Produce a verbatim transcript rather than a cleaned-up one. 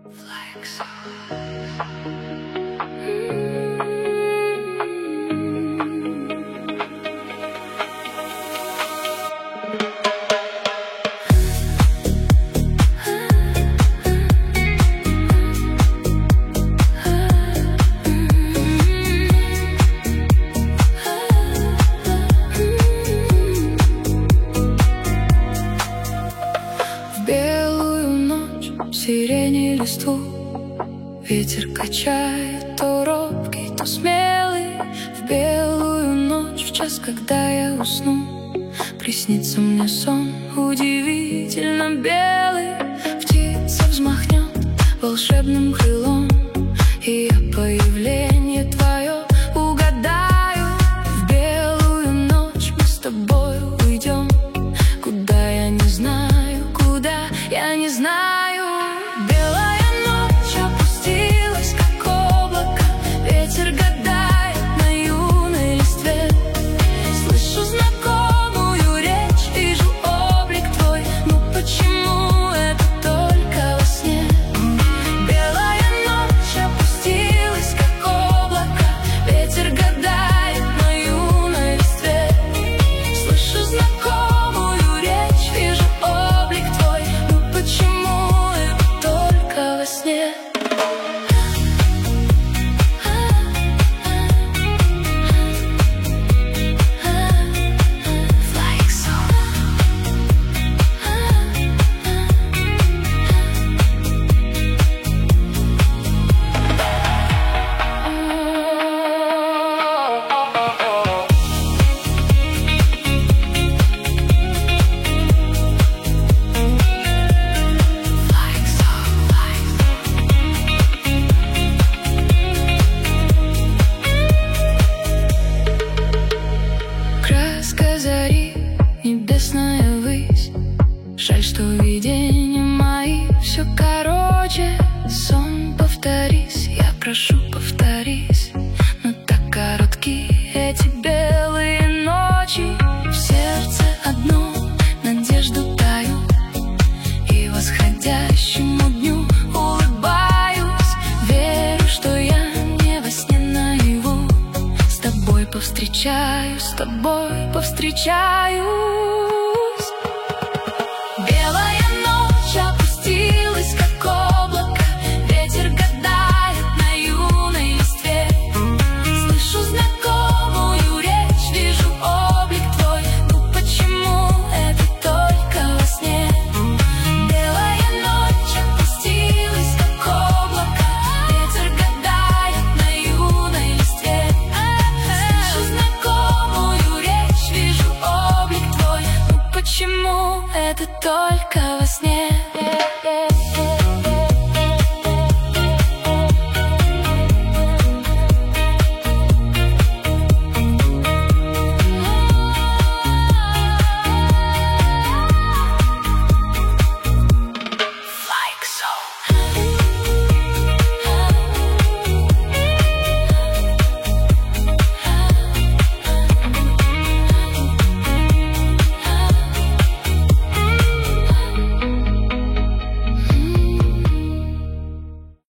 Flex. Сирени листву ветер качает, то робкий, то смелый. В белую ночь, в час, когда я усну, приснится мне сон удивительно белый. Птица взмахнет волшебным крылом, и я появление твое угадаю. В белую ночь мы с тобой уйдем, куда я не знаю, куда я не знаю. Небесная высь, жаль, что видения мои все короче. Сон, повторись, я прошу, повторись. Но так короткие эти белые ночи. В сердце одно надежду таю, и восходящему дню улыбаюсь. Верю, что я не во сне наяву, с тобой повстречаюсь, с тобой повстречаюсь. Белая ночь опустилась, как облако, ветер гадает на юной листве. Слышу знакомую речь, вижу облик твой, ну почему это только во сне? Белая ночь опустилась, как облако, ветер гадает на юной листве. Слышу знакомую речь, вижу облик твой, ну почему это только во сне?